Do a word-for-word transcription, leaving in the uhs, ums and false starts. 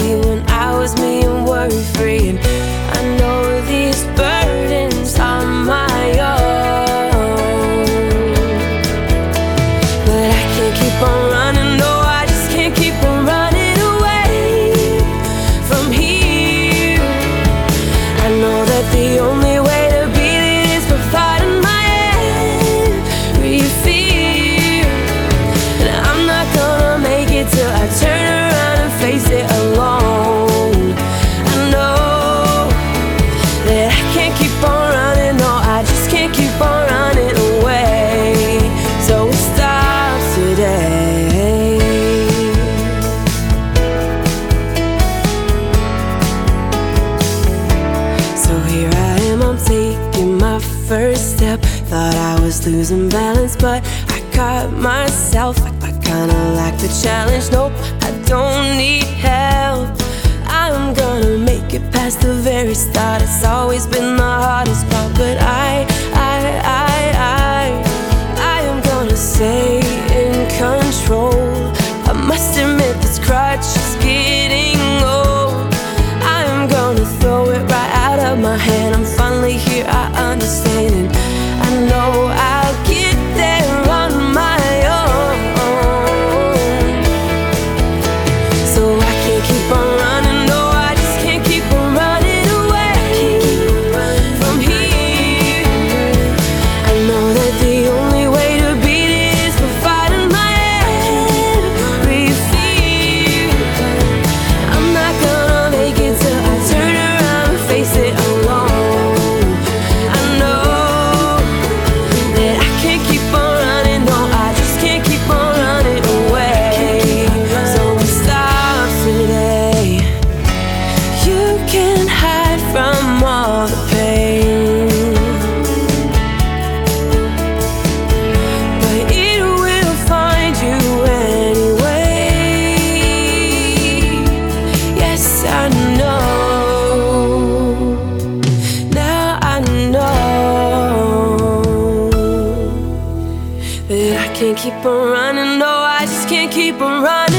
when I was me and worry-free. And I know these burdens are my own, but I can't keep on running. No, I just can't keep on running away from here. I know that the only way to beat it is by fighting my every fear. And I'm not gonna make it till I turn around and face it alone. I know that I can't keep on running. No, I just can't keep on running away. So it stops today. So here I am, I'm taking my first step. Thought I was losing balance, but I caught myself. I, I kinda like the challenge. Nope, I don't need help. I'm gonna make it past the very start. It's always been the hardest part, but I, I, I, I, I am gonna stay in control. I must admit this crutch is getting old. I am gonna throw it right out of my hand. I'm finally here, I understand, and I know I'll get there on my own. So I can't keep on running. No, I just can't keep on running away from here. I know that the only way to beat it is by fighting my every fear. I'm not gonna make it till I turn around and face it alone. I know that I can't keep on running. No, I just can't keep on running away. So it stops today. You can hide from all the pain, but it will find you anyway. Yes, I know. Now I know that I can't keep on running. No, I just can't keep on running.